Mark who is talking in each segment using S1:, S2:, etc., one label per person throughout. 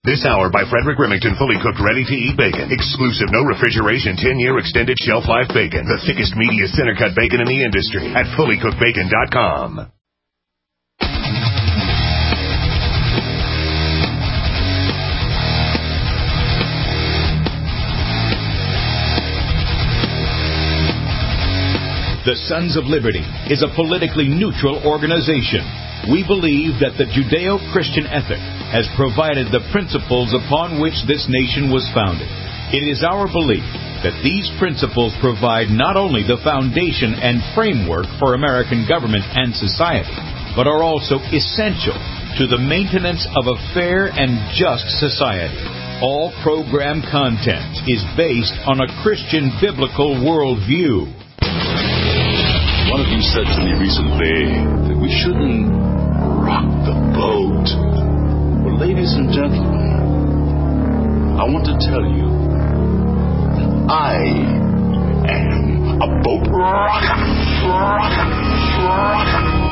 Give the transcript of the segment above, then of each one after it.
S1: This hour by Frederick Remington, fully cooked, ready-to-eat bacon. Exclusive, no refrigeration, 10-year extended shelf life bacon. The thickest, meatiest center-cut bacon in the industry at fullycookedbacon.com.
S2: The Sons of Liberty is a politically neutral organization. We believe that the Judeo-Christian ethic has provided the principles upon which this nation was founded. It is our belief that these principles provide not only the foundation and framework for American government and society, but are also essential to the maintenance of a fair and just society. All program content is based on a Christian biblical worldview.
S3: One of you said to me recently that we shouldn't rock the boat. Well, ladies and gentlemen, I want to tell you that I am a boat rocker.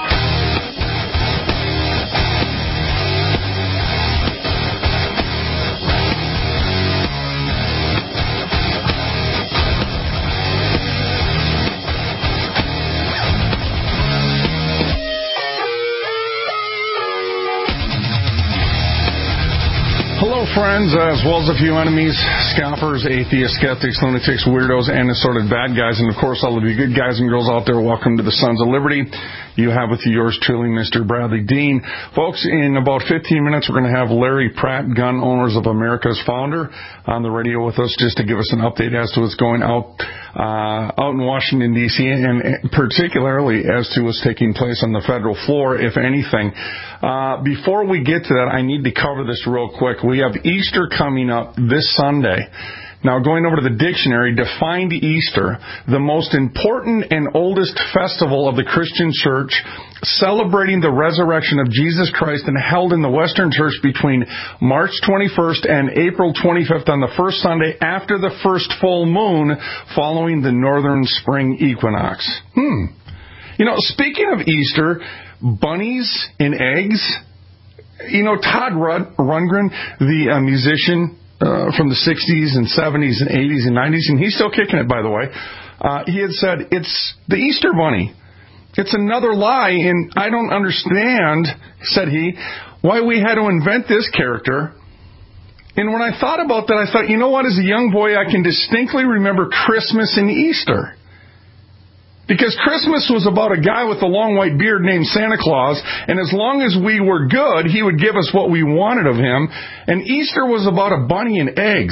S4: Hello, friends, as well as a few enemies, scoffers, atheists, skeptics, lunatics, weirdos, and assorted bad guys. And, of course, all of you good guys and girls out there, welcome to the Sons of Liberty. You have with you yours truly, Mr. Bradley Dean. Folks, in about 15 minutes, we're going to have Larry Pratt, Gun Owners of America's founder, on the radio with us just to give us an update as to what's going out in Washington, D.C., and particularly as to what's taking place on the federal floor, if anything. Before we get to that, I need to cover this real quick. We have Easter coming up this Sunday. Now, going over to the dictionary, defined Easter, the most important and oldest festival of the Christian church, celebrating the resurrection of Jesus Christ and held in the Western church between March 21st and April 25th on the first Sunday after the first full moon following the northern spring equinox. You know, speaking of Easter, bunnies and eggs, you know, Todd Rundgren, the musician from the 60s and 70s and 80s and 90s, and he's still kicking it, by the way, he had said, it's the Easter bunny. It's another lie, and I don't understand, said he, why we had to invent this character. And when I thought about that, I thought, you know what, as a young boy, I can distinctly remember Christmas and Easter. Because Christmas was about a guy with a long white beard named Santa Claus, and as long as we were good, he would give us what we wanted of him. And Easter was about a bunny and eggs.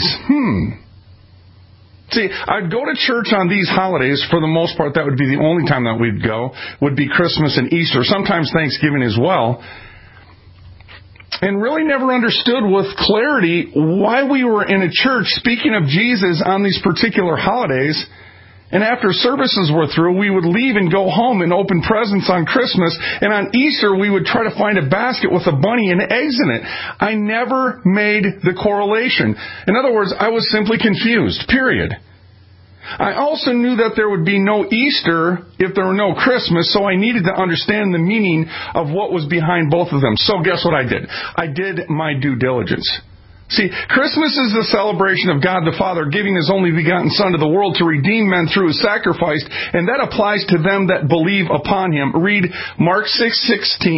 S4: See, I'd go to church on these holidays. For the most part, that would be the only time that we'd go, would be Christmas and Easter, sometimes Thanksgiving as well. And really never understood with clarity why we were in a church speaking of Jesus on these particular holidays. And after services were through, we would leave and go home and open presents on Christmas. And on Easter, we would try to find a basket with a bunny and eggs in it. I never made the correlation. In other words, I was simply confused, period. I also knew that there would be no Easter if there were no Christmas, so I needed to understand the meaning of what was behind both of them. So guess what I did? I did my due diligence. See, Christmas is the celebration of God the Father giving His only begotten Son to the world to redeem men through His sacrifice, and that applies to them that believe upon Him. Read Mark 16:16,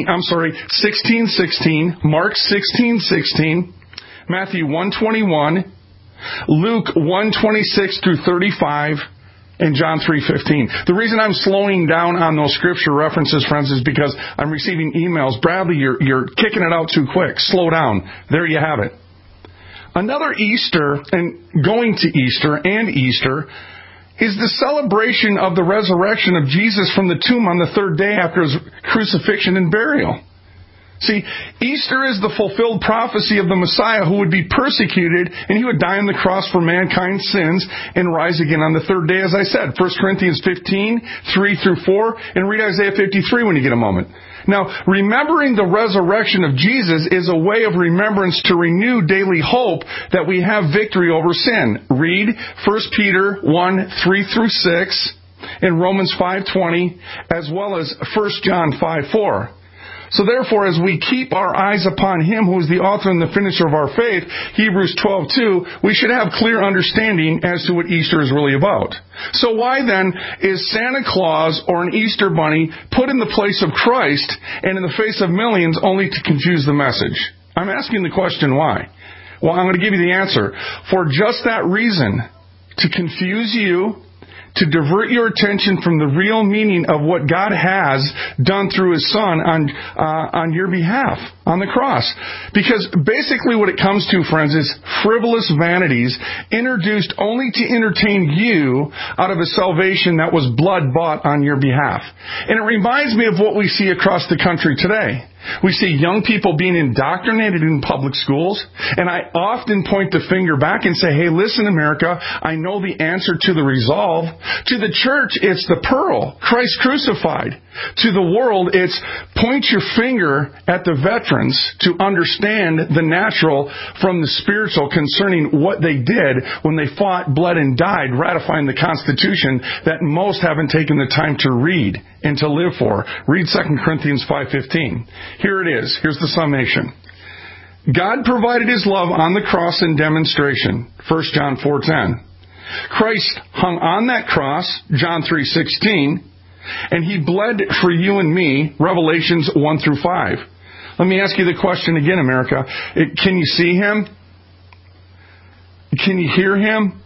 S4: Mark 16:16, Matthew 1:21, Luke 1:26 through 35, and John 3:15. The reason I'm slowing down on those scripture references, friends, is because I'm receiving emails. Bradley, you're kicking it out too quick. Slow down. There you have it. Another Easter, and going to Easter and Easter, is the celebration of the resurrection of Jesus from the tomb on the third day after His crucifixion and burial. See, Easter is the fulfilled prophecy of the Messiah who would be persecuted, and He would die on the cross for mankind's sins and rise again on the third day, as I said. 1 Corinthians 15, 3 through 4, and read Isaiah 53 when you get a moment. Now, remembering the resurrection of Jesus is a way of remembrance to renew daily hope that we have victory over sin. Read 1 Peter 1, 3 through 6, and Romans 5:20, as well as 1 John 5:4. So therefore, as we keep our eyes upon Him who is the author and the finisher of our faith, Hebrews 12:2, we should have clear understanding as to what Easter is really about. So why then is Santa Claus or an Easter bunny put in the place of Christ and in the face of millions only to confuse the message? I'm asking the question why. Well, I'm going to give you the answer. For just that reason, to confuse you, to divert your attention from the real meaning of what God has done through His Son on your behalf on the cross. Because basically what it comes to, friends, is frivolous vanities introduced only to entertain you out of a salvation that was blood bought on your behalf. And it reminds me of what we see across the country today. We see young people being indoctrinated in public schools, and I often point the finger back and say, hey, listen, America, I know the answer to the resolve. To the church, it's the pearl, Christ crucified. To the world, it's point your finger at the veterans to understand the natural from the spiritual concerning what they did when they fought, bled, and died, ratifying the Constitution that most haven't taken the time to read and to live for. Read 2 Corinthians 5:15. Here it is. Here's the summation. God provided His love on the cross in demonstration. 1 John 4:10. Christ hung on that cross, John 3:16, and He bled for you and me, Revelations 1-5. Let me ask you the question again, America. Can you see Him? Can you hear Him?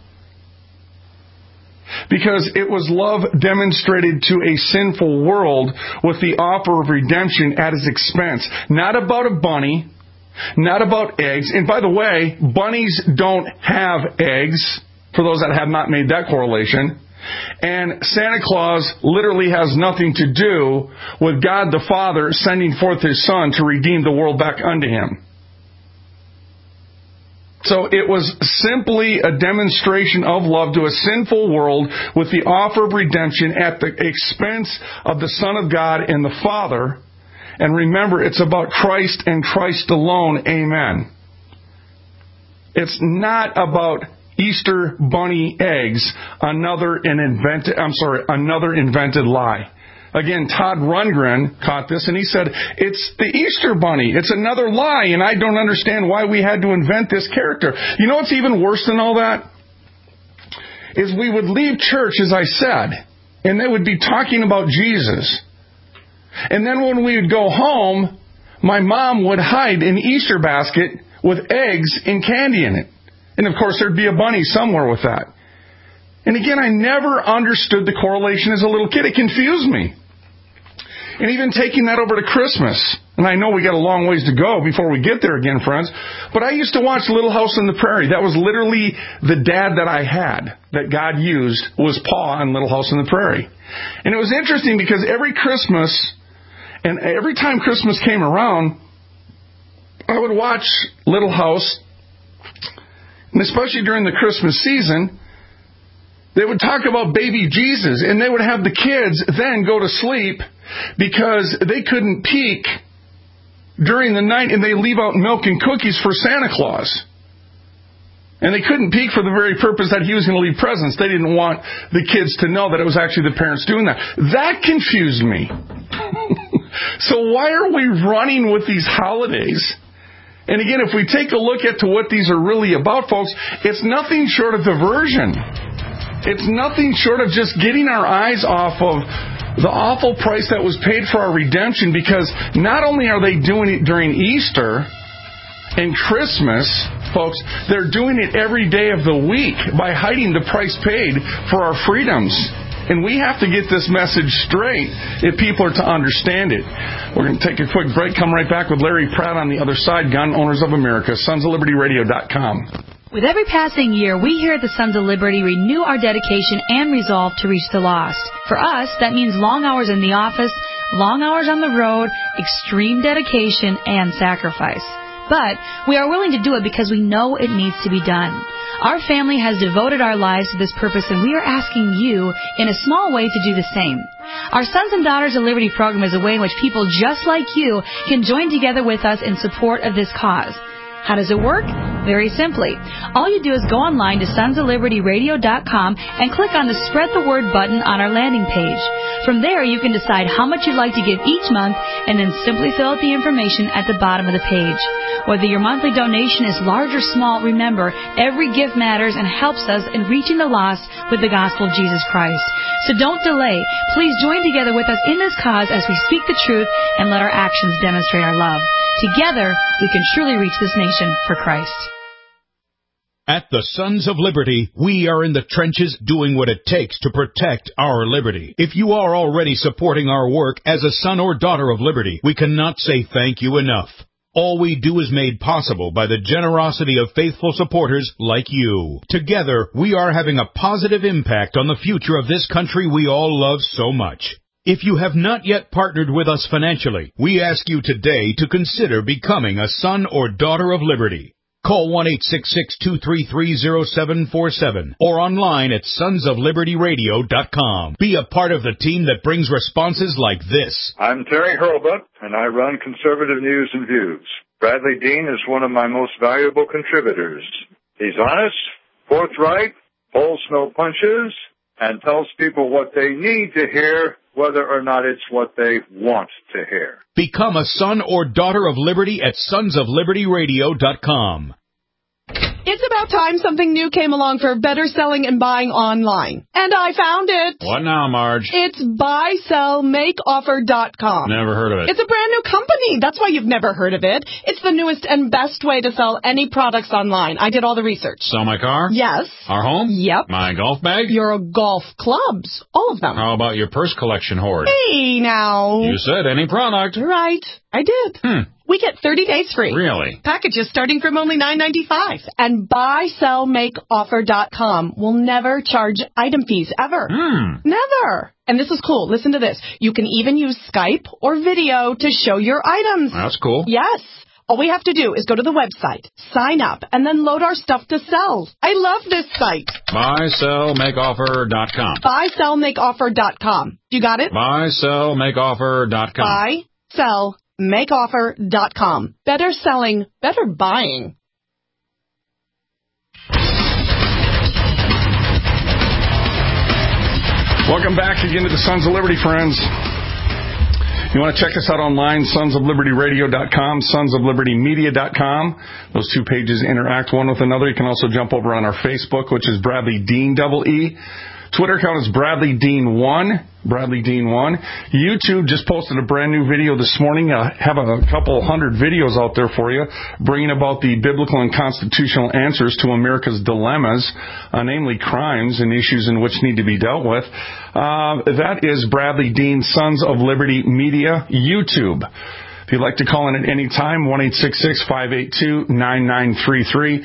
S4: Because it was love demonstrated to a sinful world with the offer of redemption at His expense. Not about a bunny, not about eggs. And by the way, bunnies don't have eggs, for those that have not made that correlation. And Santa Claus literally has nothing to do with God the Father sending forth His Son to redeem the world back unto Him. So it was simply a demonstration of love to a sinful world with the offer of redemption at the expense of the Son of God and the Father. And remember, it's about Christ and Christ alone. Amen. It's not about Easter bunny eggs, another invented lie. Again, Todd Rundgren caught this and he said, it's the Easter bunny. It's another lie, and I don't understand why we had to invent this character. You know what's even worse than all that? Is we would leave church, as I said, and they would be talking about Jesus. And then when we would go home, my mom would hide an Easter basket with eggs and candy in it. And of course, there'd be a bunny somewhere with that. And again, I never understood the correlation as a little kid. It confused me. And even taking that over to Christmas, and I know we got a long ways to go before we get there again, friends, but I used to watch Little House on the Prairie. That was literally the dad that I had, that God used, was Pa on Little House on the Prairie. And it was interesting because every Christmas, and every time Christmas came around, I would watch Little House, and especially during the Christmas season, they would talk about baby Jesus, and they would have the kids then go to sleep because they couldn't peek during the night, and they leave out milk and cookies for Santa Claus. And they couldn't peek for the very purpose that he was going to leave presents. They didn't want the kids to know that it was actually the parents doing that. That confused me. So why are we running with these holidays? And again, if we take a look at to what these are really about, folks, it's nothing short of diversion. It's nothing short of just getting our eyes off of the awful price that was paid for our redemption, because not only are they doing it during Easter and Christmas, folks, they're doing it every day of the week by hiding the price paid for our freedoms. And we have to get this message straight if people are to understand it. We're going to take a quick break, come right back with Larry Pratt on the other side, Gun Owners of America, sonsoflibertyradio.com.
S5: With every passing year, we here at the Sons of Liberty renew our dedication and resolve to reach the lost. For us, that means long hours in the office, long hours on the road, extreme dedication, and sacrifice. But we are willing to do it because we know it needs to be done. Our family has devoted our lives to this purpose, and we are asking you, in a small way, to do the same. Our Sons and Daughters of Liberty program is a way in which people just like you can join together with us in support of this cause. How does it work? Very simply, all you do is go online to sonsoflibertyradio.com and click on the Spread the Word button on our landing page. From there, you can decide how much you'd like to give each month and then simply fill out the information at the bottom of the page. Whether your monthly donation is large or small, remember, every gift matters and helps us in reaching the lost with the gospel of Jesus Christ. So don't delay. Please join together with us in this cause as we speak the truth and let our actions demonstrate our love. Together, we can truly reach this nation for Christ.
S2: At the Sons of Liberty, we are in the trenches doing what it takes to protect our liberty. If you are already supporting our work as a son or daughter of liberty, we cannot say thank you enough. All we do is made possible by the generosity of faithful supporters like you. Together, we are having a positive impact on the future of this country we all love so much. If you have not yet partnered with us financially, we ask you today to consider becoming a son or daughter of liberty. Call 1-866-233-0747 or online at sonsoflibertyradio.com. Be a part of the team that brings responses like this.
S6: I'm Terry Hurlbut, and I run Conservative News and Views. Bradley Dean is one of my most valuable contributors. He's honest, forthright, pulls no punches, and tells people what they need to hear, whether or not it's what they want to hear.
S2: Become a son or daughter of liberty at sonsoflibertyradio.com.
S7: It's about time something new came along for better selling and buying online. And I found it.
S8: What now, Marge?
S7: It's buysellmakeoffer.com.
S8: Never heard of it.
S7: It's a brand new company. That's why you've never heard of it. It's the newest and best way to sell any products online. I did all the research.
S8: Sell my car?
S7: Yes.
S8: Our home?
S7: Yep.
S8: My golf bag?
S7: Your golf clubs. All of them.
S8: How about your purse collection hoard?
S7: Hey, now.
S8: You said any product.
S7: Right. I did. We get 30 days free.
S8: Really?
S7: Packages starting from only $9.95. And buysellmakeoffer.com will never charge item fees ever. Never. And this is cool. Listen to this. You can even use Skype or video to show your items.
S8: That's cool.
S7: Yes. All we have to do is go to the website, sign up, and then load our stuff to sell. I love this site.
S8: Buysellmakeoffer.com.
S7: Buysellmakeoffer.com. You got it?
S8: Buysellmakeoffer.com.
S7: Buysellmakeoffer.com. Better selling, better buying.
S4: Welcome back again to the Sons of Liberty, friends. You want to check us out online, sonsoflibertyradio.com, sonsoflibertymedia.com. Those two pages interact one with another. You can also jump over on our Facebook, which is Bradley Dean, double E. Twitter account is Bradley Dean 1. Bradley Dean 1. YouTube just posted a brand new video this morning. Have a couple hundred videos out there for you, bringing about the biblical and constitutional answers to America's dilemmas, namely crimes and issues in which need to be dealt with. That is Bradley Dean, Sons of Liberty Media, YouTube. If you'd like to call in at any time, 1-866-582-9933.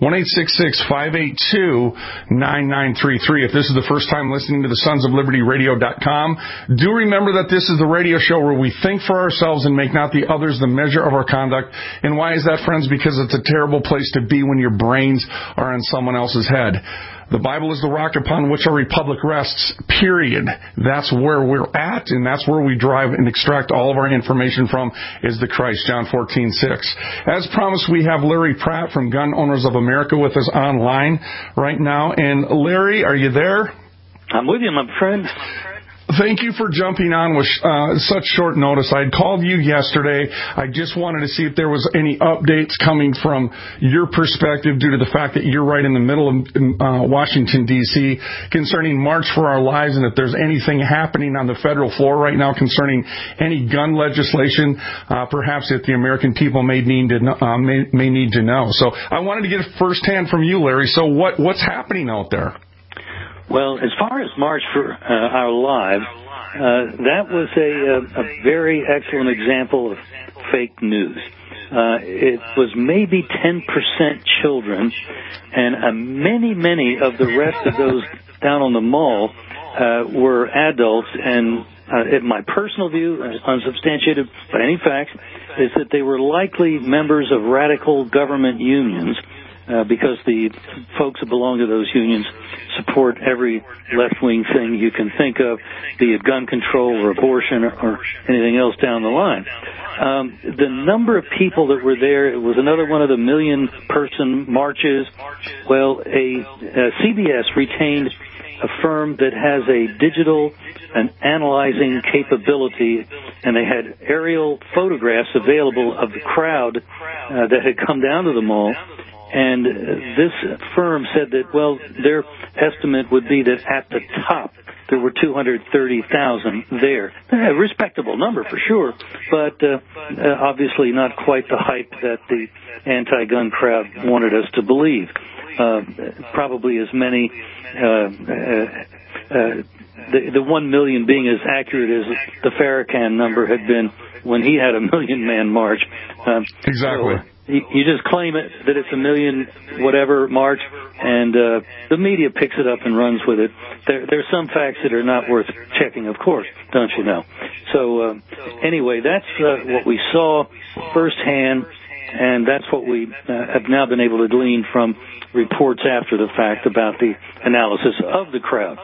S4: 1-866-582-9933. If this is the first time listening to the sonsoflibertyradio.com, do remember that this is the radio show where we think for ourselves and make not the others the measure of our conduct. And why is that, friends? Because it's a terrible place to be when your brains are in someone else's head. The Bible is the rock upon which our republic rests, period. That's where we're at, and that's where we drive and extract all of our information from, is the Christ, John 14:6. As promised, we have Larry Pratt from Gun Owners of America with us online right now. And Larry, are you there?
S9: I'm with you, my friend.
S4: Thank you for jumping on with such short notice. I had called you yesterday. I just wanted to see if there was any updates coming from your perspective due to the fact that you're right in the middle of Washington, D.C., concerning March for Our Lives, and if there's anything happening on the federal floor right now concerning any gun legislation, perhaps that the American people may need to know. So I wanted to get it firsthand from you, Larry. So what's happening out there?
S9: Well, as far as March for Our Lives, that was a very excellent example of fake news. It was maybe 10% children, and many of the rest of those down on the mall were adults. And my personal view, unsubstantiated by any facts, is that they were likely members of radical government unions because the folks that belong to those unions support every left-wing thing you can think of, be it gun control or abortion or anything else down the line. The number of people that were there, it was another one of the million-person marches. Well, CBS retained a firm that has a digital and analyzing capability, and they had aerial photographs available of the crowd that had come down to the mall. And this firm said that, well, their estimate would be that at the top there were 230,000 there. A respectable number for sure, but obviously not quite the hype that the anti-gun crowd wanted us to believe. Probably as many, the 1 million being as accurate as the Farrakhan number had been when he had a 1 million man march.
S4: Exactly.
S9: So, you just claim it that it's a million whatever march, and the media picks it up and runs with it. There's some facts that are not worth checking, of course, don't you know? So anyway, that's what we saw firsthand, and that's what we have now been able to glean from reports after the fact about the analysis of the crowd.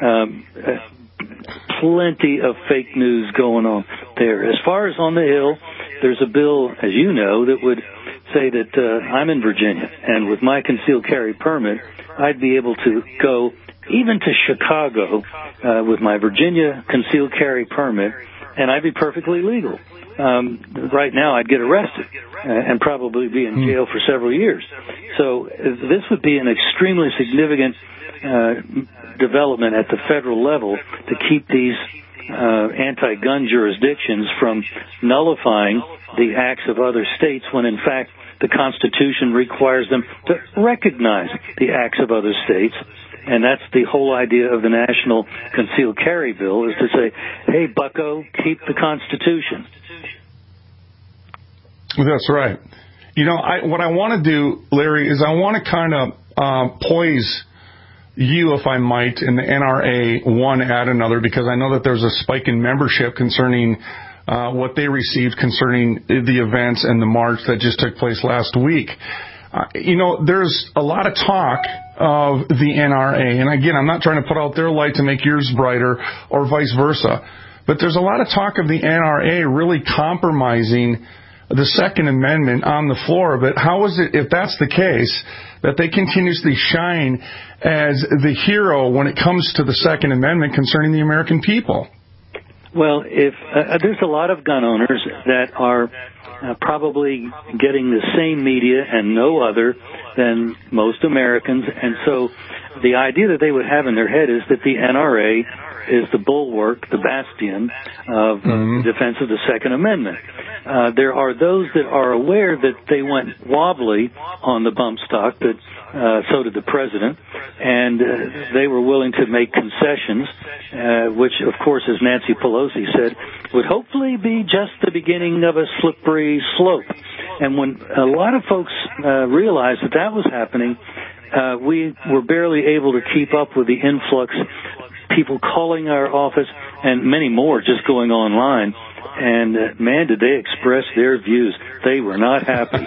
S9: Plenty of fake news going on there. As far as on the Hill, there's a bill, as you know, that would say that I'm in Virginia, and with my concealed carry permit, I'd be able to go even to Chicago with my Virginia concealed carry permit, and I'd be perfectly legal. Right now, I'd get arrested and probably be in jail for several years. So this would be an extremely significant development at the federal level to keep these anti-gun jurisdictions from nullifying the acts of other states when, in fact, the Constitution requires them to recognize the acts of other states. And that's the whole idea of the National Concealed Carry Bill, is to say, hey, bucko, keep the Constitution.
S4: That's right. You know, what I want to do, Larry, is I want to kind of poise you, if I might, in the NRA one at another, because I know that there's a spike in membership concerning what they received concerning the events and the march that just took place last week. You know, there's a lot of talk of the NRA, and again, I'm not trying to put out their light to make yours brighter or vice versa, but there's a lot of talk of the NRA really compromising the Second Amendment on the floor. But how is it, if that's the case, that they continuously shine as the hero when it comes to the Second Amendment concerning the American people?
S9: Well, if there's a lot of gun owners that are probably getting the same media and no other than most Americans, and so the idea that they would have in their head is that the NRA is the bulwark, the bastion of the defense of the Second Amendment. There are those that are aware that they went wobbly on the bump stock, that so did the president, and they were willing to make concessions, which, of course, as Nancy Pelosi said, would hopefully be just the beginning of a slippery slope. And when a lot of folks realized that that was happening, we were barely able to keep up with the influx, people calling our office, and many more just going online. And, man, did they express their views. They were not happy.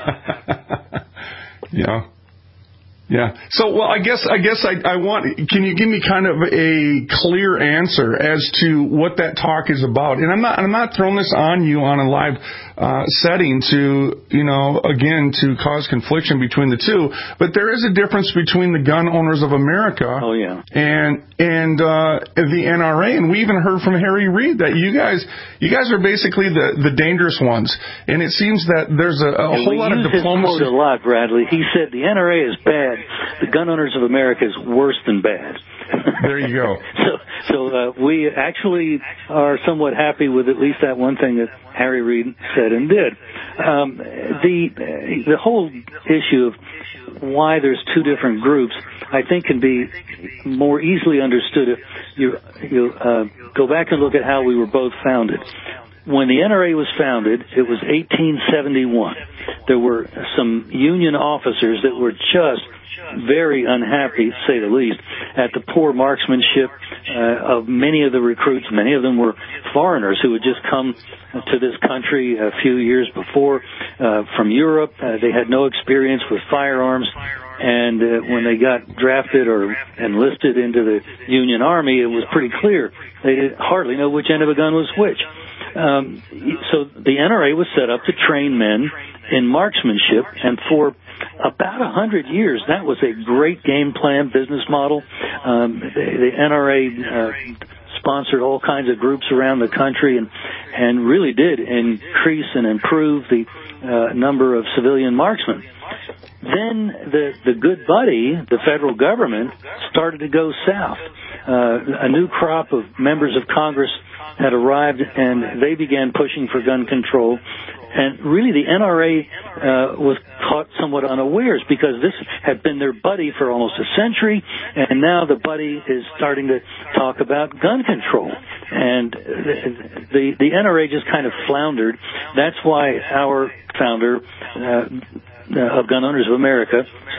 S4: Yeah. Yeah. So, well, I guess I want, can you give me kind of a clear answer as to what that talk is about? And I'm not throwing this on you on a live setting to, you know, again, to cause confliction between the two, but there is a difference between the gun owners of America and the NRA. And we even heard from Harry Reid that you guys are basically the dangerous ones. And it seems that there's a whole lot of diplomacy.
S9: His quote a lot, Bradley. He said the NRA is bad. The gun owners of America is worse than bad.
S4: There you go.
S9: So we actually are somewhat happy with at least that one thing that Harry Reid said and did. The whole issue of why there's two different groups, I think, can be more easily understood if you go back and look at how we were both founded. when the NRA was founded, it was 1871. There were some Union officers that were just very unhappy, to say the least, at the poor marksmanship of many of the recruits. Many of them were foreigners who had just come to this country a few years before from Europe. They had no experience with firearms. And when they got drafted or enlisted into the Union Army, it was pretty clear. They didn't hardly know which end of a gun was which. So the NRA was set up to train men in marksmanship, and for about 100 years, that was a great game plan business model. The NRA sponsored all kinds of groups around the country and really did increase and improve the number of civilian marksmen. Then the good buddy, the federal government, started to go south. A new crop of members of Congress had arrived, and they began pushing for gun control. And really, the NRA was caught somewhat unawares because this had been their buddy for almost a century, and now the buddy is starting to talk about gun control. And the NRA just kind of floundered. That's why our founder of Gun Owners of America,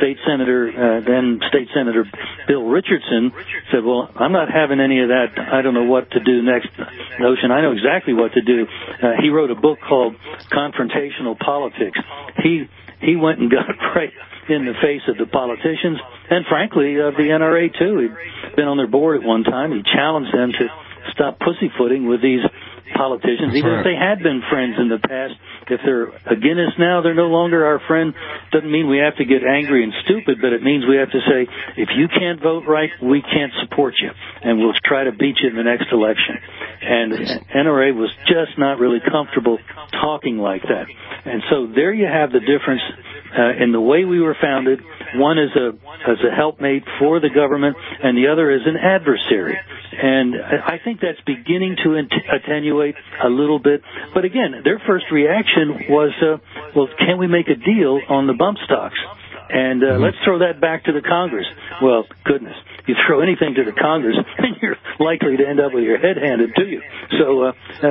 S9: then State Senator Bill Richardson, said, well, I'm not having any of that I don't know what to do next notion. I know exactly what to do. He wrote a book called Confrontational Politics. He went and got right in the face of the politicians, and frankly, of the NRA, too. He'd been on their board at one time. He challenged them to stop pussyfooting with these politicians, even if they had been friends in the past. If they're against us now, they're no longer our friend. Doesn't mean we have to get angry and stupid, but it means we have to say, if you can't vote right, we can't support you, and we'll try to beat you in the next election. And NRA was just not really comfortable talking like that. And so there you have the difference in the way we were founded. One is a helpmate for the government, and the other is an adversary. And I think that's beginning to attenuate a little bit. But again, their first reaction was, well, can we make a deal on the bump stocks? And let's throw that back to the Congress. Well, goodness, you throw anything to the Congress, and you're likely to end up with your head handed to you. So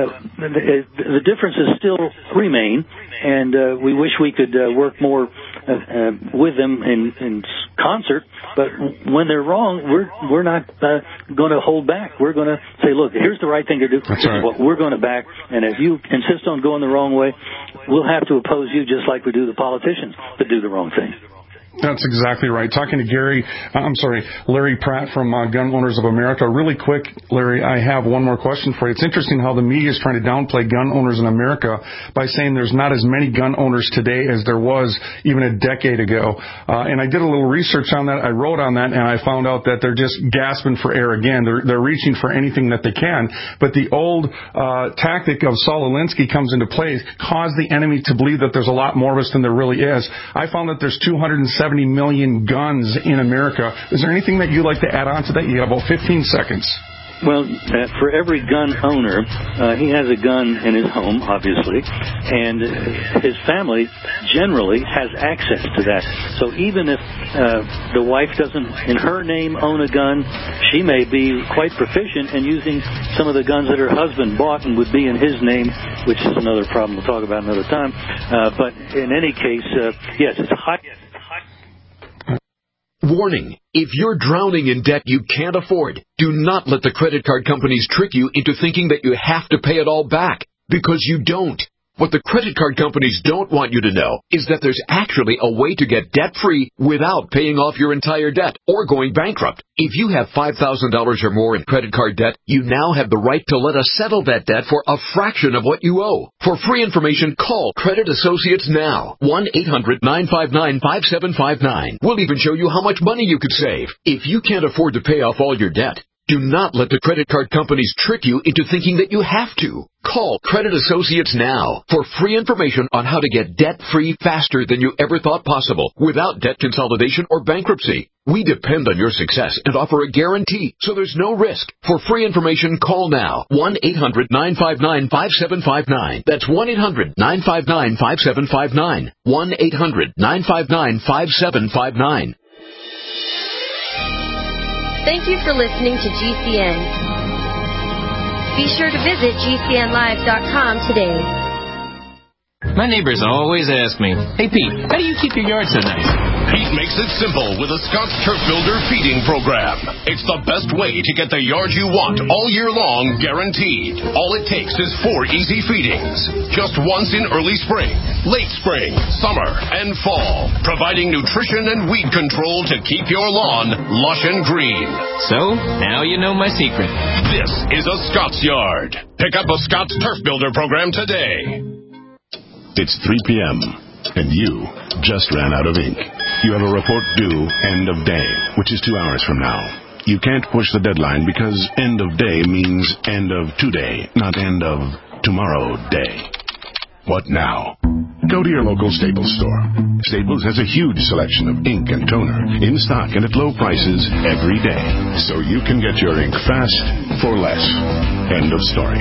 S9: the differences still remain, and we wish we could work more with them in concert. But when they're wrong, we're not going to hold back. We're going to say, look, here's the right thing to do. This is what we're going to back. And if you insist on going the wrong way, we'll have to oppose you just like we do the politicians that do the wrong thing.
S4: That's exactly right. Talking to Larry Pratt from Gun Owners of America. Really quick, Larry, I have one more question for you. It's interesting how the media is trying to downplay gun owners in America by saying there's not as many gun owners today as there was even a decade ago. And I did a little research on that. I wrote on that, and I found out that they're just gasping for air again. They're reaching for anything that they can. But the old tactic of Saul Alinsky comes into play, cause the enemy to believe that there's a lot more of us than there really is. I found that there's 270 million guns in America. Is there anything that you'd like to add on to that? You have about 15 seconds.
S9: Well, for every gun owner, he has a gun in his home, obviously, and his family generally has access to that. So even if the wife doesn't, in her name, own a gun, she may be quite proficient in using some of the guns that her husband bought and would be in his name, which is another problem we'll talk about another time. But in any case, yes, it's high.
S10: Warning, if you're drowning in debt you can't afford, do not let the credit card companies trick you into thinking that you have to pay it all back, because you don't. What the credit card companies don't want you to know is that there's actually a way to get debt-free without paying off your entire debt or going bankrupt. If you have $5,000 or more in credit card debt, you now have the right to let us settle that debt for a fraction of what you owe. For free information, call Credit Associates now. 1-800-959-5759. We'll even show you how much money you could save. If you can't afford to pay off all your debt, do not let the credit card companies trick you into thinking that you have to. Call Credit Associates now for free information on how to get debt-free faster than you ever thought possible without debt consolidation or bankruptcy. We depend on your success and offer a guarantee, so there's no risk. For free information, call now. 1-800-959-5759. That's 1-800-959-5759. 1-800-959-5759.
S11: Thank you for listening to GCN. Be sure to visit GCNlive.com today.
S12: My neighbors always ask me, "Hey, Pete, how do you keep your yard so nice?"
S1: Pete makes it simple with a Scott's Turf Builder feeding program. It's the best way to get the yard you want all year long, guaranteed. All it takes is 4 easy feedings. Just once in early spring, late spring, summer, and fall. Providing nutrition and weed control to keep your lawn lush and green.
S12: So, now you know my secret.
S1: This is a Scott's Yard. Pick up a Scott's Turf Builder program today.
S13: It's 3 p.m., and you just ran out of ink. You have a report due end of day, which is 2 hours from now. You can't push the deadline because end of day means end of today, not end of tomorrow day. What now? Go to your local Staples store. Staples has a huge selection of ink and toner in stock and at low prices every day, so you can get your ink fast for less. End of story.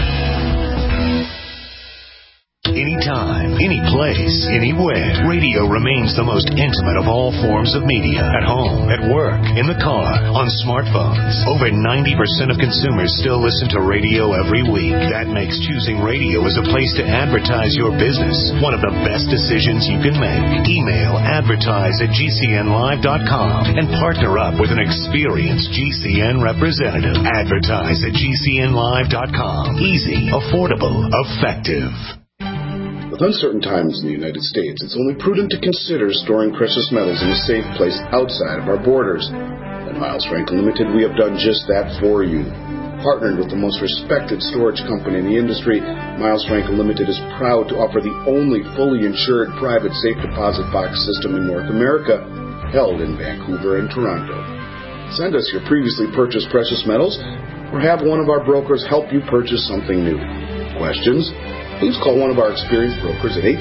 S1: Anytime, any place, anywhere. Radio remains the most intimate of all forms of media. At home, at work, in the car, on smartphones. Over 90% of consumers still listen to radio every week. That makes choosing radio as a place to advertise your business one of the best decisions you can make. Email advertise@gcnlive.com and partner up with an experienced GCN representative. Advertise at gcnlive.com. Easy, affordable, effective.
S14: With uncertain times in the United States, it's only prudent to consider storing precious metals in a safe place outside of our borders. At Miles Franklin Limited, we have done just that for you. Partnered with the most respected storage company in the industry, Miles Franklin Limited is proud to offer the only fully insured private safe deposit box system in North America, held in Vancouver and Toronto. Send us your previously purchased precious metals, or have one of our brokers help you purchase something new. Questions? Please call one of our experienced brokers at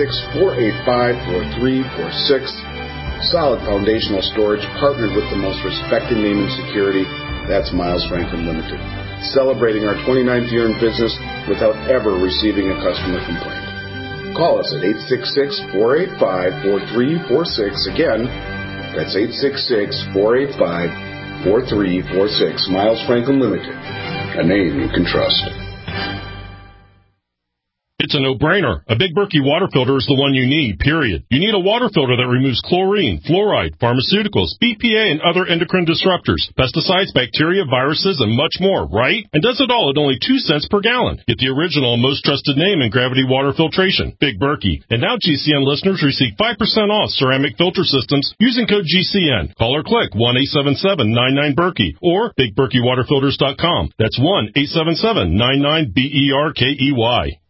S14: 866-485-4346. Solid foundational storage partnered with the most respected name in security. That's Miles Franklin Limited. Celebrating our 29th year in business without ever receiving a customer complaint. Call us at 866-485-4346. Again, that's 866-485-4346. Miles Franklin Limited. A name you can trust.
S15: It's a no-brainer. A Big Berkey water filter is the one you need, period. You need a water filter that removes chlorine, fluoride, pharmaceuticals, BPA, and other endocrine disruptors, pesticides, bacteria, viruses, and much more, right? And does it all at only 2 cents per gallon. Get the original and most trusted name in gravity water filtration, Big Berkey. And now GCN listeners receive 5% off ceramic filter systems using code GCN. Call or click 1-877-99-BERKEY or BigBerkeyWaterFilters.com. That's 1-877-99-BERKEY.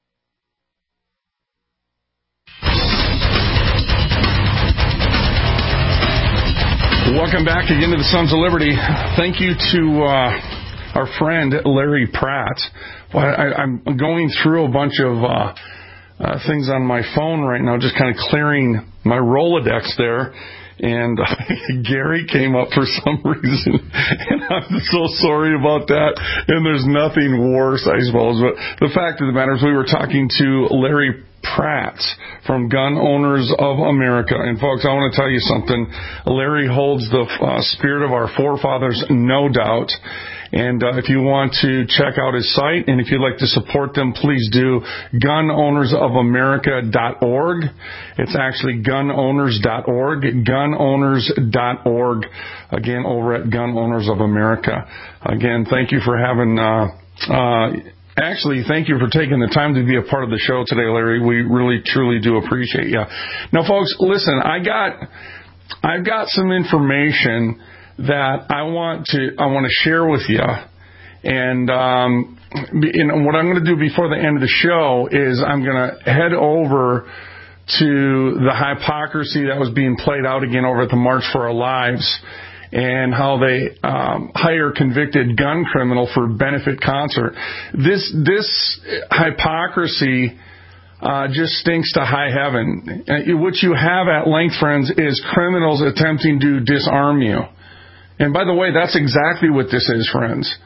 S4: Welcome back again to the Sons of Liberty. Thank you to our friend Larry Pratt. Well, I'm going through a bunch of things on my phone right now, just kind of clearing my Rolodex there. And Gary came up for some reason, and I'm so sorry about that. And there's nothing worse, I suppose. But the fact of the matter is we were talking to Larry Pratt from Gun Owners of America. And, folks, I want to tell you something. Larry holds the spirit of our forefathers, no doubt. And if you want to check out his site and if you'd like to support them, please do. GunOwnersOfAmerica.org. It's actually gunowners.org. Gunowners.org. Again, over at Gun Owners of America. Again, thank you for having... Actually, thank you for taking the time to be a part of the show today, Larry. We really, truly do appreciate you. Now, folks, listen, I've got some information that I want to share with you. And what I'm going to do before the end of the show is I'm going to head over to the hypocrisy that was being played out again over at the March for Our Lives, and how they hire convicted gun criminal for benefit concert. This hypocrisy just stinks to high heaven. What you have at length, friends, is criminals attempting to disarm you. And by the way, that's exactly what this is, friends.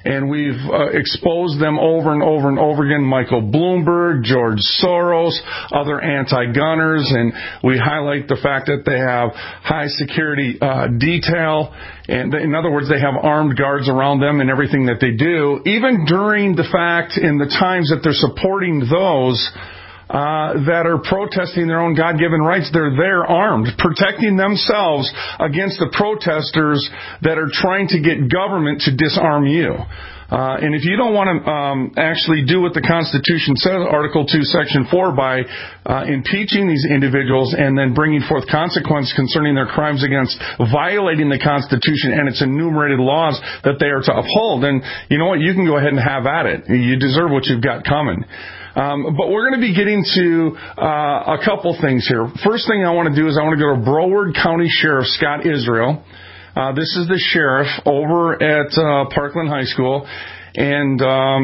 S4: And we've exposed them over and over and over again. Michael Bloomberg, George Soros, other anti-gunners, and we highlight the fact that they have high security detail. And in other words, they have armed guards around them and everything that they do. Even during the fact in the times that they're supporting those that are protesting their own God-given rights, they're there armed, protecting themselves against the protesters that are trying to get government to disarm you. And if you don't want to actually do what the Constitution says, Article 2, Section 4, by impeaching these individuals and then bringing forth consequence concerning their crimes against violating the Constitution and its enumerated laws that they are to uphold, then you know what? You can go ahead and have at it. You deserve what you've got coming. But we're going to be getting to a couple things here. First thing I want to do is I want to go to Broward County Sheriff Scott Israel. This is the sheriff over at Parkland High School. And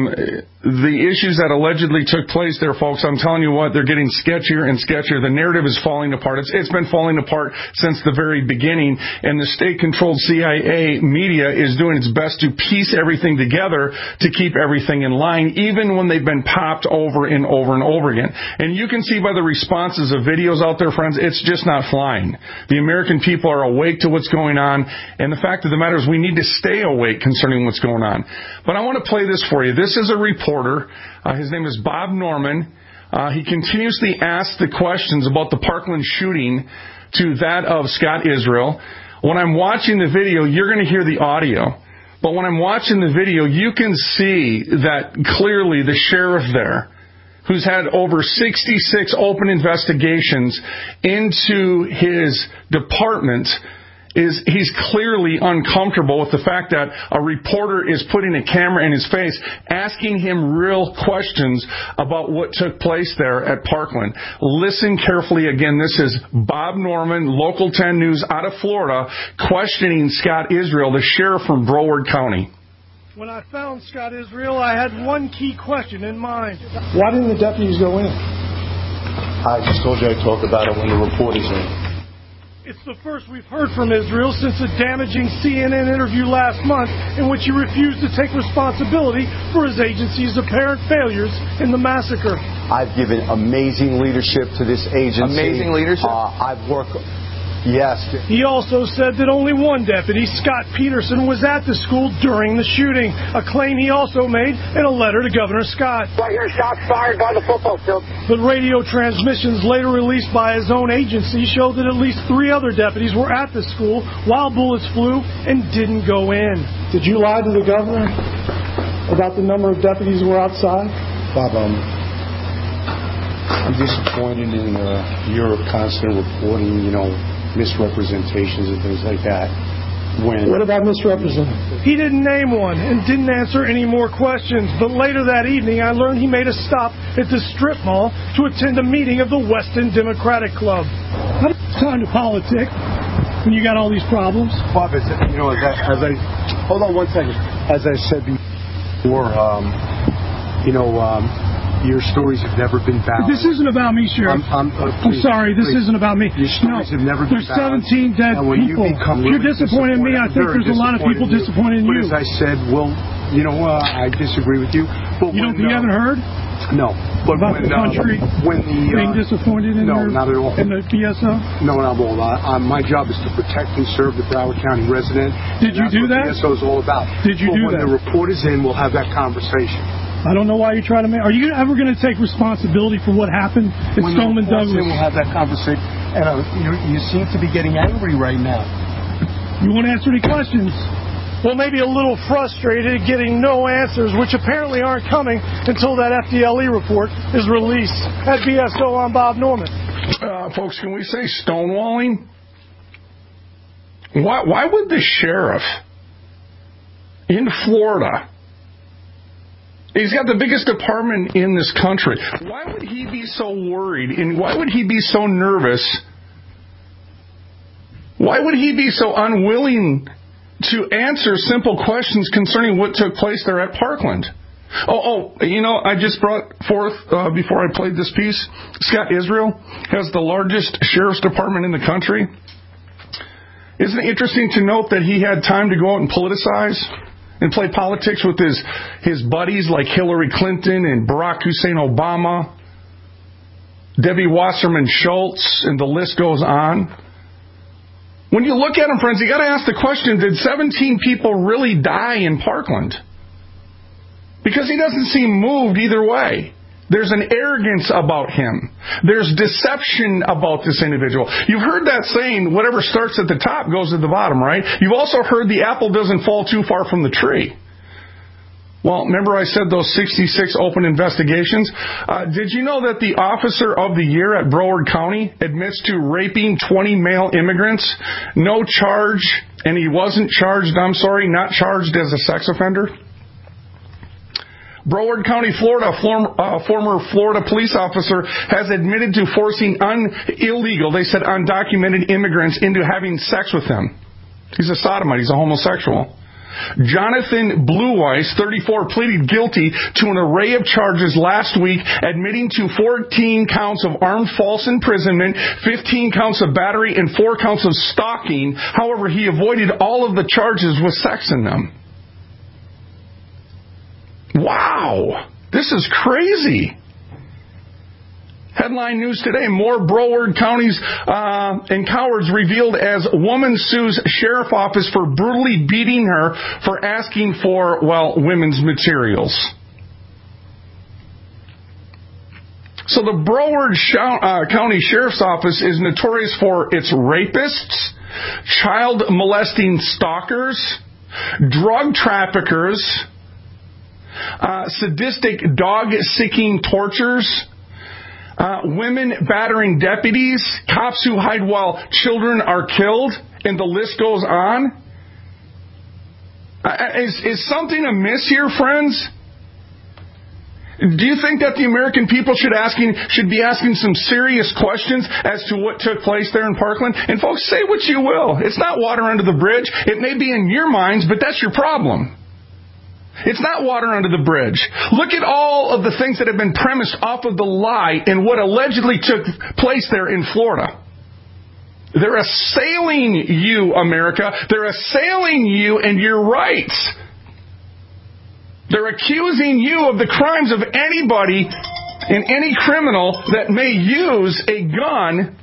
S4: the issues that allegedly took place there, folks, I'm telling you what, they're getting sketchier and sketchier. The narrative is falling apart. It's been falling apart since the very beginning, and the state-controlled CIA media is doing its best to piece everything together to keep everything in line, even when they've been popped over and over and over again. And you can see by the responses of videos out there, friends, it's just not flying. The American people are awake to what's going on, and the fact of the matter is we need to stay awake concerning what's going on. But I want to play this for you. This is a reporter. His name is Bob Norman. He continuously asks the questions about the Parkland shooting to that of Scott Israel. When I'm watching the video, you're going to hear the audio. But when I'm watching the video, you can see that clearly the sheriff there, who's had over 66 open investigations into his department, he's clearly uncomfortable with the fact that a reporter is putting a camera in his face, asking him real questions about what took place there at Parkland. Listen carefully again. This is Bob Norman, Local 10 News out of Florida, questioning Scott Israel, the sheriff from Broward County.
S16: When I found Scott Israel, I had one key question in mind. Why didn't the deputies go in?
S17: I just told you I'd talk about it when the report is in.
S16: It's the first we've heard from Israel since a damaging CNN interview last month in which he refused to take responsibility for his agency's apparent failures in the massacre.
S17: I've given amazing leadership to this agency.
S18: Amazing leadership?
S17: I've worked... Yes.
S16: He also said that only one deputy, Scott Peterson, was at the school during the shooting, a claim he also made in a letter to Governor Scott.
S19: I hear shots fired by the football field.
S16: But radio transmissions later released by his own agency show that at least 3 other deputies were at the school while bullets flew and didn't go in.
S19: Did you lie to the governor about the number of deputies who were outside?
S17: Bob, I'm disappointed in your constant reporting, misrepresentations and things like that.
S19: What about misrepresenting?
S16: He didn't name one and didn't answer any more questions. But later that evening, I learned he made a stop at the strip mall to attend a meeting of the Weston Democratic Club. How do you time to politic when you got all these problems?
S17: Bob, hold on one second. As I said before, your stories have never been balanced.
S16: This isn't about me, Sheriff. I'm sorry, this isn't about me.
S17: Your stories have never been
S16: balanced.
S17: There's
S16: 17 dead people. If you're disappointed in me, I think there's a lot of people disappointed in you.
S17: But as I said, I disagree with you. But
S16: you haven't heard?
S17: No. But
S16: about the country being disappointed in
S17: not at all.
S16: In the BSO?
S17: No, not at all. My job is to protect and serve the Broward County resident.
S16: Did you do that?
S17: That's what BSO is all about.
S16: Did you do that?
S17: When the report is in, we'll have that conversation.
S16: I don't know why you're trying to make... Are you ever going to take responsibility for what happened at Stoneman Douglas?
S17: We'll have that conversation. And you seem to be getting angry right now.
S16: You won't answer any questions. Well, maybe a little frustrated getting no answers, which apparently aren't coming until that FDLE report is released. At BSO, I'm Bob Norman.
S4: Folks, can we say stonewalling? Why would the sheriff in Florida... He's got the biggest department in this country. Why would he be so worried and why would he be so nervous? Why would he be so unwilling to answer simple questions concerning what took place there at Parkland? I just brought forth, before I played this piece, Scott Israel has the largest sheriff's department in the country. Isn't it interesting to note that he had time to go out and politicize and play politics with his buddies like Hillary Clinton and Barack Hussein Obama, Debbie Wasserman Schultz, and the list goes on. When you look at him, friends, you got to ask the question, did 17 people really die in Parkland? Because he doesn't seem moved either way. There's an arrogance about him. There's deception about this individual. You've heard that saying, whatever starts at the top goes to the bottom, right? You've also heard the apple doesn't fall too far from the tree. Well, remember I said those 66 open investigations? Did you know that the Officer of the Year at Broward County admits to raping 20 male immigrants? No charge, and he wasn't charged, not charged as a sex offender? Broward County, Florida, former Florida police officer has admitted to forcing illegal, they said undocumented immigrants into having sex with him. He's a sodomite. He's a homosexual. Jonathan Blueweiss, 34, pleaded guilty to an array of charges last week, admitting to 14 counts of armed false imprisonment, 15 counts of battery, and 4 counts of stalking. However, he avoided all of the charges with sex in them. Wow, this is crazy. Headline news today, more Broward counties and cowards revealed as woman sues sheriff office for brutally beating her for asking for, women's materials. So the Broward County Sheriff's Office is notorious for its rapists, child molesting stalkers, drug traffickers, sadistic dog-seeking tortures, women battering deputies, cops who hide while children are killed, and the list goes on. Is something amiss here, friends? Do you think that the American people should be asking some serious questions as to what took place there in Parkland? And folks, say what you will. It's not water under the bridge. It may be in your minds, but that's your problem. It's not water under the bridge. Look at all of the things that have been premised off of the lie and what allegedly took place there in Florida. They're assailing you, America. They're assailing you and your rights. They're accusing you of the crimes of anybody and any criminal that may use a gun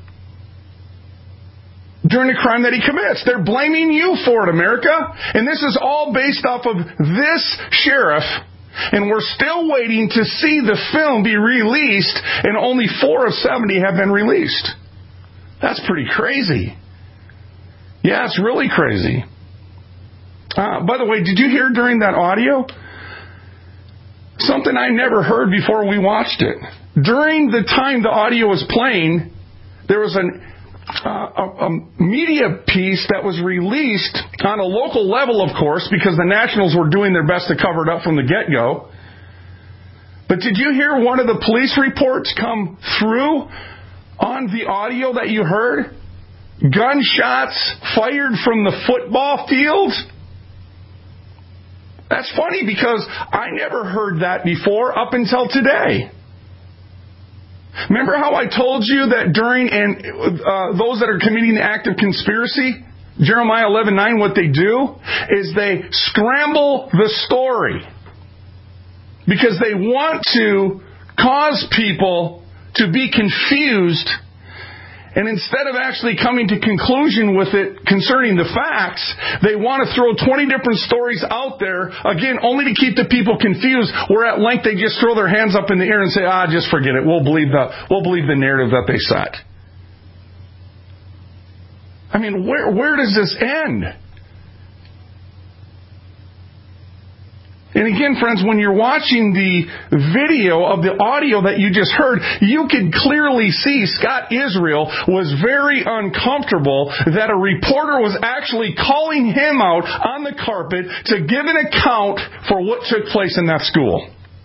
S4: during a crime that he commits. They're blaming you for it, America. And this is all based off of this sheriff. And we're still waiting to see the film be released, and only 4 of 70 have been released. That's pretty crazy. Yeah, it's really crazy. By the way, did you hear during that audio something I never heard before we watched it? During the time the audio was playing, there was a media piece that was released on a local level, of course, because the Nationals were doing their best to cover it up from the get-go. But did you hear one of the police reports come through on the audio that you heard? Gunshots fired from the football field? That's funny because I never heard that before up until today. Remember how I told you that during those that are committing the act of conspiracy, Jeremiah 11:9, what they do is they scramble the story because they want to cause people to be confused, and instead of actually coming to conclusion with it concerning the facts, they want to throw 20 different stories out there, again, only to keep the people confused, where at length they just throw their hands up in the air and say, just forget it. We'll believe the narrative that they set. I mean, where does this end? And again, friends, when you're watching the video of the audio that you just heard, you could clearly see Scott Israel was very uncomfortable that a reporter was actually calling him out on the carpet to give an account for what took place in that school.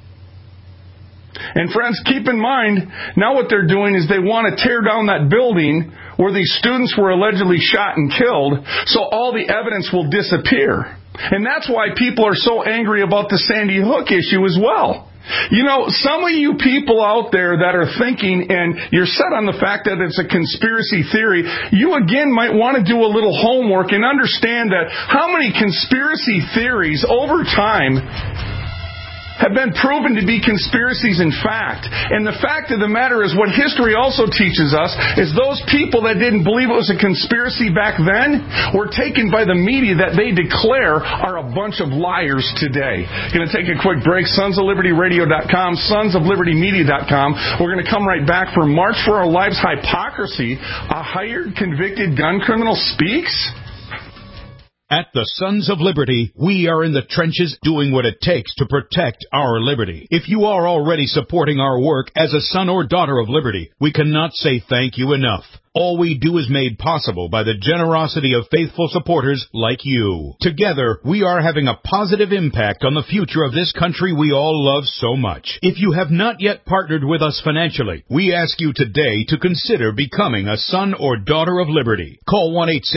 S4: And friends, keep in mind, now what they're doing is they want to tear down that building where these students were allegedly shot and killed, so all the evidence will disappear. And that's why people are so angry about the Sandy Hook issue as well. Some of you people out there that are thinking, and you're set on the fact that it's a conspiracy theory, you again might want to do a little homework and understand that how many conspiracy theories over time have been proven to be conspiracies in fact. And the fact of the matter is, what history also teaches us is those people that didn't believe it was a conspiracy back then were taken by the media that they declare are a bunch of liars today. Going to take a quick break. SonsOfLibertyRadio.com, SonsOfLibertyMedia.com. We're going to come right back for March for Our Lives Hypocrisy. A hired convicted gun criminal speaks?
S2: At the Sons of Liberty, we are in the trenches doing what it takes to protect our liberty. If you are already supporting our work as a son or daughter of liberty, we cannot say thank you enough. All we do is made possible by the generosity of faithful supporters like you. Together, we are having a positive impact on the future of this country we all love so much. If you have not yet partnered with us financially, we ask you today to consider becoming a son or daughter of liberty. Call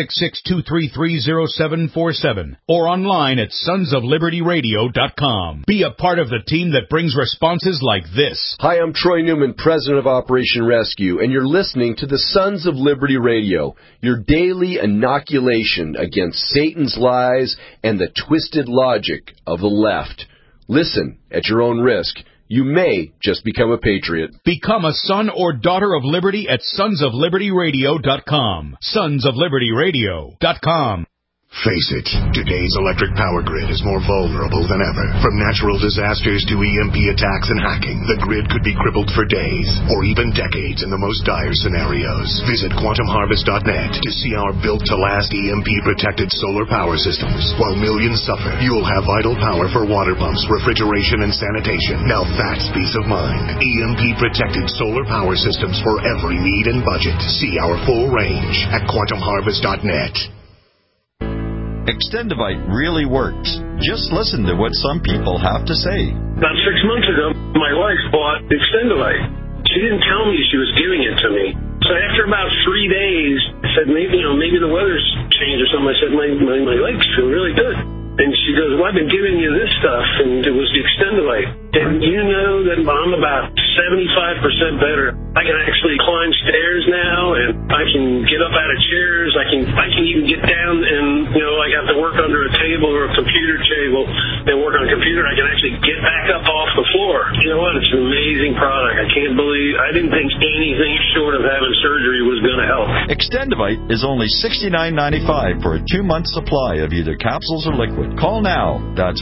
S2: 1-866-233-0747 or online at sonsoflibertyradio.com. Be a part of the team that brings responses like this.
S18: Hi, I'm Troy Newman, president of Operation Rescue, and you're listening to the Sons of Liberty Radio, your daily inoculation against Satan's lies and the twisted logic of the left. Listen at your own risk. You may just become a patriot.
S2: Become a son or daughter of liberty at sonsoflibertyradio.com. Sonsoflibertyradio.com.
S1: Face it, today's electric power grid is more vulnerable than ever. From natural disasters to EMP attacks and hacking, the grid could be crippled for days or even decades in the most dire scenarios. Visit quantumharvest.net to see our built-to-last EMP-protected solar power systems. While millions suffer, you'll have vital power for water pumps, refrigeration, and sanitation. Now that's peace of mind. EMP-protected solar power systems for every need and budget. See our full range at quantumharvest.net.
S20: Extendivite really works. Just listen to what some people have to say.
S21: About 6 months ago, my wife bought Extendivite. She didn't tell me she was giving it to me. So after about 3 days, I said, maybe the weather's changed or something. I said, my legs feel really good. And she goes, well, I've been giving you this stuff, and it was the Extendivite. And you know that I'm about 75% better. I can actually climb stairs now, and I can get up out of chairs. I can even get down and, I have to work under a table or a computer table and work on a computer. I can actually get back up off the floor. You know what? It's an amazing product. I can't believe, I didn't think anything short of having surgery was going to help.
S20: Extendivite is only $69.95 for a 2-month supply of either capsules or liquid. Call now. That's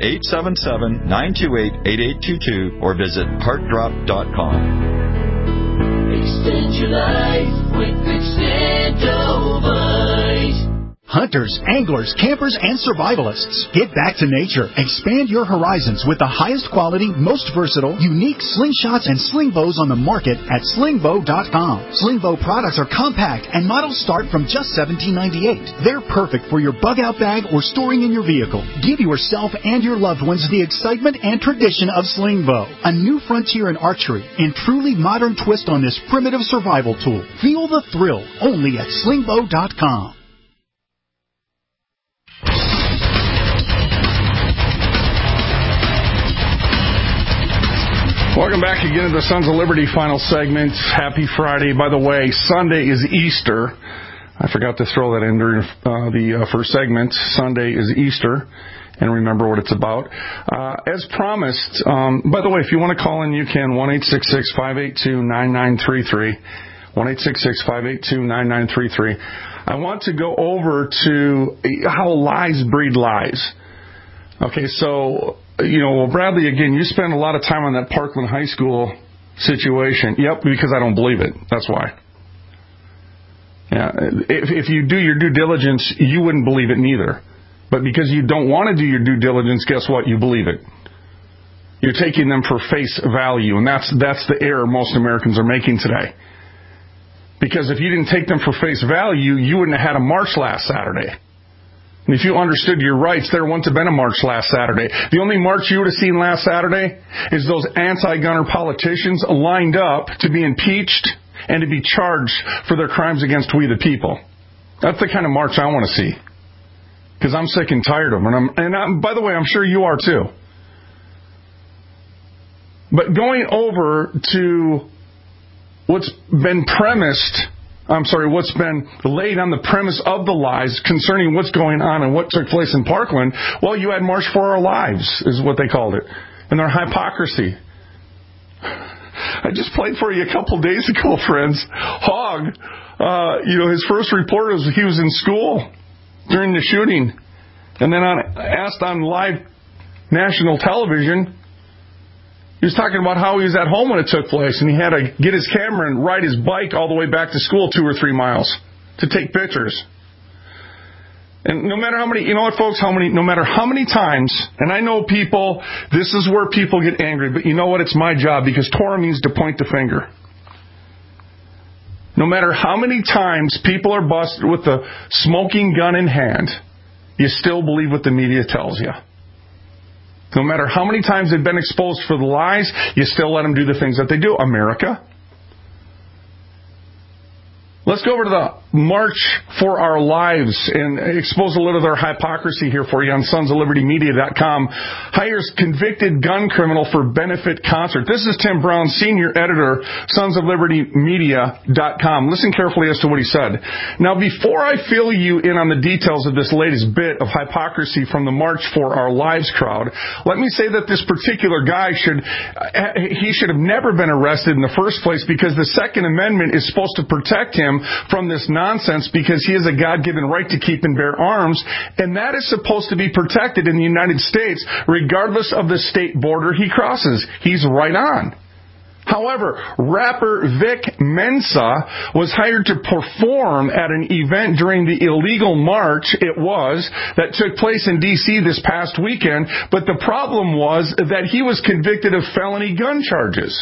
S20: 1-877-928-8822 or visit heartdrop.com.
S22: Extend your life with Extendivite. Hunters, anglers, campers, and survivalists. Get back to nature. Expand your horizons with the highest quality, most versatile, unique slingshots and sling bows on the market at slingbow.com. Slingbow products are compact and models start from just $17.98. They're perfect for your bug-out bag or storing in your vehicle. Give yourself and your loved ones the excitement and tradition of Slingbow, a new frontier in archery and truly modern twist on this primitive survival tool. Feel the thrill only at slingbow.com.
S4: Welcome back again to the Sons of Liberty final segment. Happy Friday. By the way, Sunday is Easter. I forgot to throw that in during the first segment. Sunday is Easter, and remember what it's about. As promised, by the way, if you want to call in, you can, 1-866-582-9933. 1-866-582-9933. I want to go over to how lies breed lies. Okay, so... Bradley, again, you spend a lot of time on that Parkland High School situation. Yep, because I don't believe it. That's why. Yeah, if you do your due diligence, you wouldn't believe it neither. But because you don't want to do your due diligence, guess what? You believe it. You're taking them for face value, and that's the error most Americans are making today. Because if you didn't take them for face value, you wouldn't have had a march last Saturday. And if you understood your rights, there wouldn't have been a march last Saturday. The only march you would have seen last Saturday is those anti-gunner politicians lined up to be impeached and to be charged for their crimes against we the people. That's the kind of march I want to see. Because I'm sick and tired of them. And by the way, I'm sure you are too. But going over to what's been laid on the premise of the lies concerning what's going on and what took place in Parkland, well, you had March for Our Lives, is what they called it, and their hypocrisy. I just played for you a couple days ago, friends. Hogg, his first report was he was in school during the shooting, and then asked on live national television, he was talking about how he was at home when it took place, and he had to get his camera and ride his bike all the way back to school 2 or 3 miles to take pictures. And no matter how many, folks, no matter how many times, and I know people, this is where people get angry, but you know what? It's my job, because Torah means to point the finger. No matter how many times people are busted with a smoking gun in hand, you still believe what the media tells you. No matter how many times they've been exposed for the lies, you still let them do the things that they do. America. Let's go over to the March for Our Lives and expose a little of their hypocrisy here for you on sonsoflibertymedia.com. Hires convicted gun criminal for benefit concert. This is Tim Brown, senior editor, sonsoflibertymedia.com. Listen carefully as to what he said. Now, before I fill you in on the details of this latest bit of hypocrisy from the March for Our Lives crowd, let me say that this particular guy should have never been arrested in the first place, because the Second Amendment is supposed to protect him from this nonsense, because he has a God-given right to keep and bear arms, and that is supposed to be protected in the United States regardless of the state border he crosses. He's right on. However, rapper Vic Mensa was hired to perform at an event during the illegal march that took place in D.C. this past weekend, but the problem was that he was convicted of felony gun charges.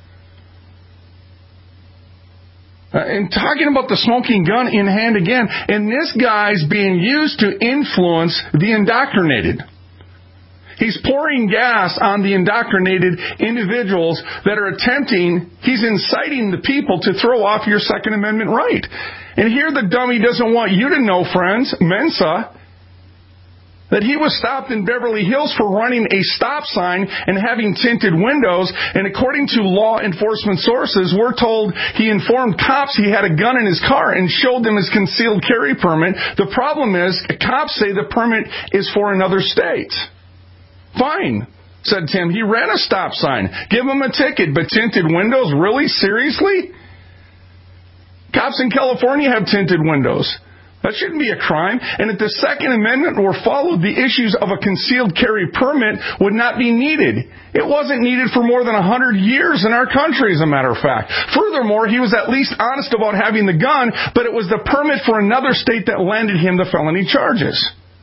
S4: And talking about the smoking gun in hand again, and this guy's being used to influence the indoctrinated. He's pouring gas on the indoctrinated individuals that are he's inciting the people to throw off your Second Amendment right. And here the dummy doesn't want you to know, friends, Mensa, that he was stopped in Beverly Hills for running a stop sign and having tinted windows. And according to law enforcement sources, we're told he informed cops he had a gun in his car and showed them his concealed carry permit. The problem is, cops say the permit is for another state. Fine, said Tim. He ran a stop sign. Give him a ticket, but tinted windows? Really? Seriously? Cops in California have tinted windows. That shouldn't be a crime. And if the Second Amendment were followed, the issues of a concealed carry permit would not be needed. It wasn't needed for more than 100 years in our country, as a matter of fact. Furthermore, he was at least honest about having the gun, but it was the permit for another state that landed him the felony charges.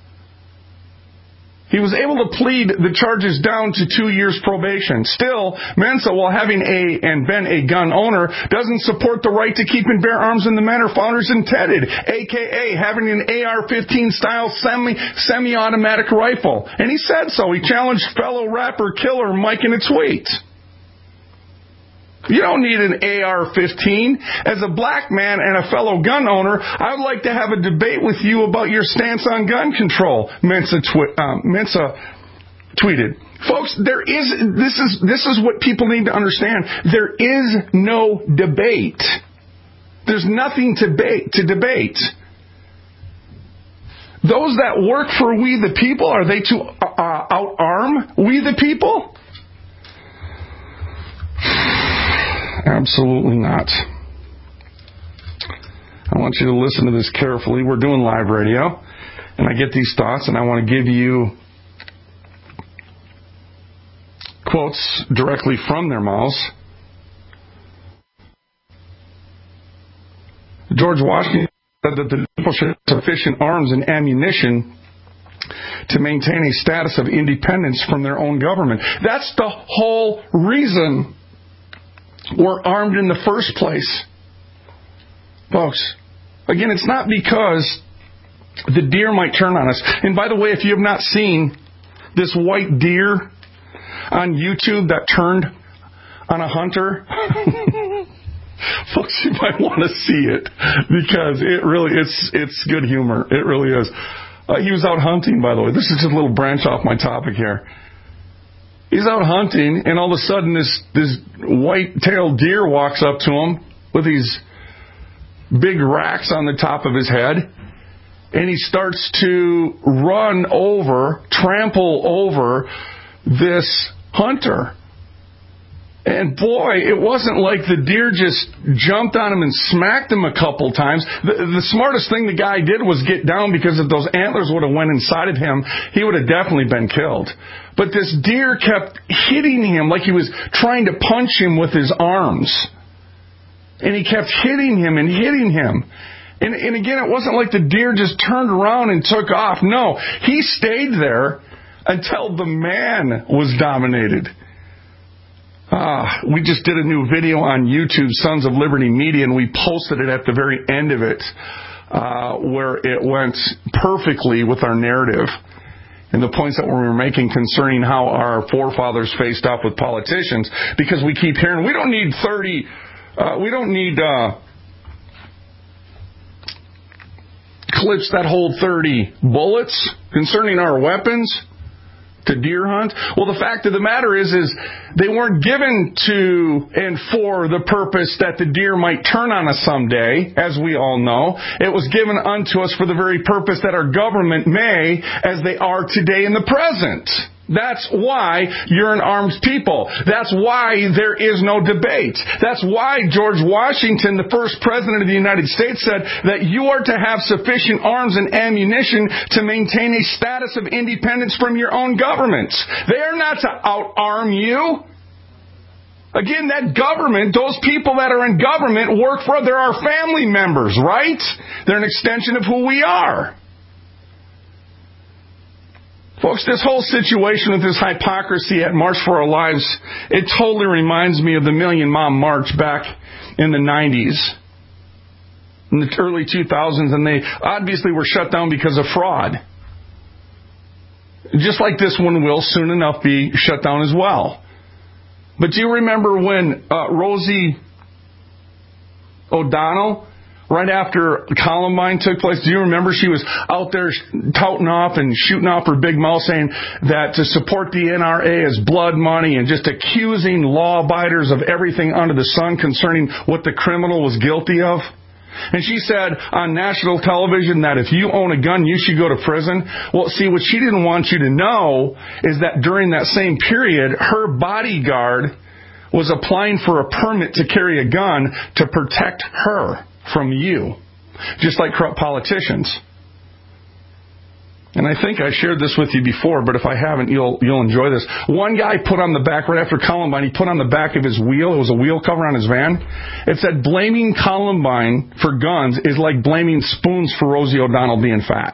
S4: He was able to plead the charges down to 2 years probation. Still, Mensa, while having been a gun owner, doesn't support the right to keep and bear arms in the manner founders intended, a.k.a. having an AR-15 style semi-automatic rifle. And he said so. He challenged fellow rapper Killer Mike in a tweet. You don't need an AR-15. As a black man and a fellow gun owner, I would like to have a debate with you about your stance on gun control, Mensa tweeted. Folks, this is what people need to understand. There is no debate. There's nothing to debate. Those that work for we the people, are they to out-arm we the people? Absolutely not. I want you to listen to this carefully. We're doing live radio, and I get these thoughts, and I want to give you quotes directly from their mouths. George Washington said that the people should have sufficient arms and ammunition to maintain a status of independence from their own government. That's the whole reason we're armed in the first place. Folks, again, it's not because the deer might turn on us. And by the way, if you have not seen this white deer on YouTube that turned on a hunter, folks, you might want to see it, because it's good humor. It really is. He was out hunting, by the way. This is just a little branch off my topic here. He's out hunting, and all of a sudden this white-tailed deer walks up to him with these big racks on the top of his head, and he starts to trample over this hunter. And boy, it wasn't like the deer just jumped on him and smacked him a couple times. The smartest thing the guy did was get down, because if those antlers would have went inside of him, he would have definitely been killed. But this deer kept hitting him like he was trying to punch him with his arms. And he kept hitting him and hitting him. And again, it wasn't like the deer just turned around and took off. No, he stayed there until the man was dominated. We just did a new video on YouTube, Sons of Liberty Media, and we posted it at the very end of it, where it went perfectly with our narrative and the points that we were making concerning how our forefathers faced off with politicians, because we keep hearing, we don't need clips that hold 30 bullets concerning our weapons to deer hunt. Well, the fact of the matter is they weren't given to and for the purpose that the deer might turn on us someday, as we all know. It was given unto us for the very purpose that our government may, as they are today in the present. That's why you're an armed people. That's why there is no debate. That's why George Washington, the first president of the United States, said that you are to have sufficient arms and ammunition to maintain a status of independence from your own government. They are not to out-arm you. Again, that government, those people that are in government work for, they're our family members, right? They're an extension of who we are. Folks, this whole situation with this hypocrisy at March for Our Lives, it totally reminds me of the Million Mom March back in the 90s, in the early 2000s, and they obviously were shut down because of fraud. Just like this one will soon enough be shut down as well. But do you remember when Rosie O'Donnell, right after Columbine took place, do you remember she was out there touting off and shooting off her big mouth saying that to support the NRA is blood money, and just accusing law-abiders of everything under the sun concerning what the criminal was guilty of? And she said on national television that if you own a gun, you should go to prison. Well, see, what she didn't want you to know is that during that same period, her bodyguard was applying for a permit to carry a gun to protect her from you, just like corrupt politicians. And I think I shared this with you before, but if I haven't, you'll enjoy this. One guy put on the back, right after Columbine, he put on the back of his wheel, it was a wheel cover on his van, it said, blaming Columbine for guns is like blaming spoons for Rosie O'Donnell being fat.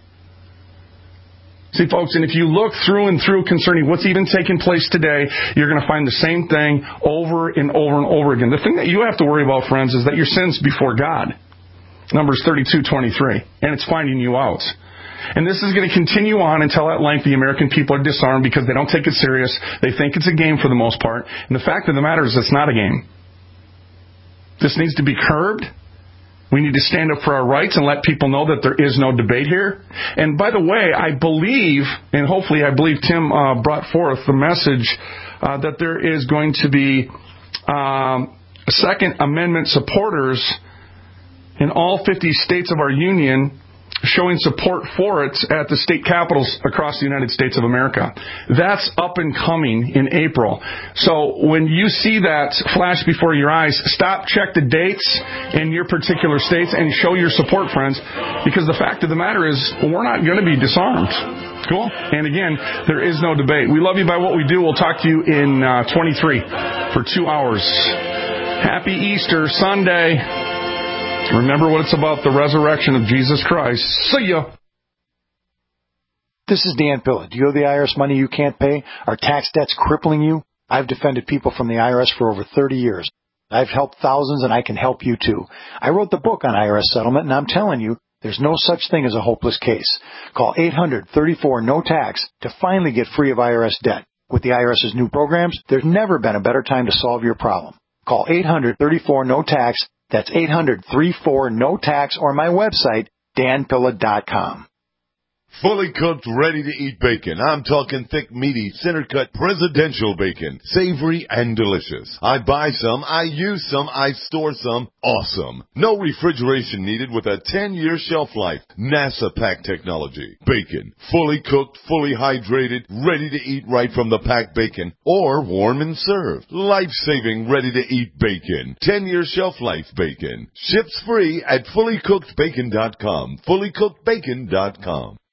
S4: See, folks, and if you look through and through concerning what's even taking place today, you're going to find the same thing over and over and over again. The thing that you have to worry about, friends, is that your sin's before God. Numbers 32:23. And it's finding you out. And this is going to continue on until at length the American people are disarmed because they don't take it serious. They think it's a game for the most part. And the fact of the matter is it's not a game. This needs to be curbed. We need to stand up for our rights and let people know that there is no debate here. And by the way, I believe, and hopefully I believe Tim brought forth the message that there is going to be Second Amendment supporters in all 50 states of our union showing support for it at the state capitals across the United States of America. That's up and coming in April. So when you see that flash before your eyes, stop, check the dates in your particular states, and show your support, friends, because the fact of the matter is we're not going to be disarmed. Cool? And again, there is no debate. We love you by what we do. We'll talk to you in 23 for 2 hours. Happy Easter Sunday. Remember what it's about, the resurrection of Jesus Christ. See ya.
S3: This is Dan Pilla. Do you owe the IRS money you can't pay? Are tax debts crippling you? I've defended people from the IRS for over 30 years. I've helped thousands, and I can help you too. I wrote the book on IRS settlement, and I'm telling you, there's no such thing as a hopeless case. Call 800-34-NO-TAX to finally get free of IRS debt. With the IRS's new programs, there's never been a better time to solve your problem. Call 800-34-NO-TAX. That's 800-34-NO-TAX, or my website, danpilla.com.
S5: Fully cooked, ready-to-eat bacon. I'm talking thick, meaty, center-cut presidential bacon. Savory and delicious. I buy some, I use some, I store some. Awesome. No refrigeration needed with a 10-year shelf life. NASA pack technology. Bacon. Fully cooked, fully hydrated, ready to eat right from the packed bacon. Or warm and served. Life-saving, ready-to-eat bacon. 10-year shelf life bacon. Ships free at fullycookedbacon.com. Fullycookedbacon.com.